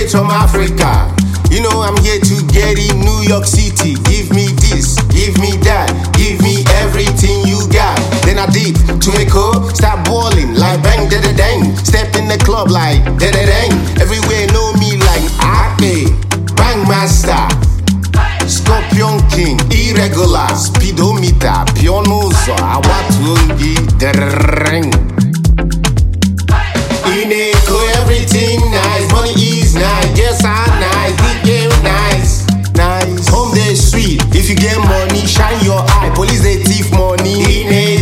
straight from Africa. You know I'm here to get in New York City. Give me this, give me that, give me everything you got. Then I dip to Echo, start balling like bang da da dang. Step in the club like da da dang. Everywhere know me like Ake, Bang Master, Scorpion King, Irregular, Speedometer, Pionoso, Awatungi, Dereng. In Echo everything nice, money is nice, yes I nice, DJ nice, nice. Home they sweet, if you get money, shine your eye. Police they thief money. In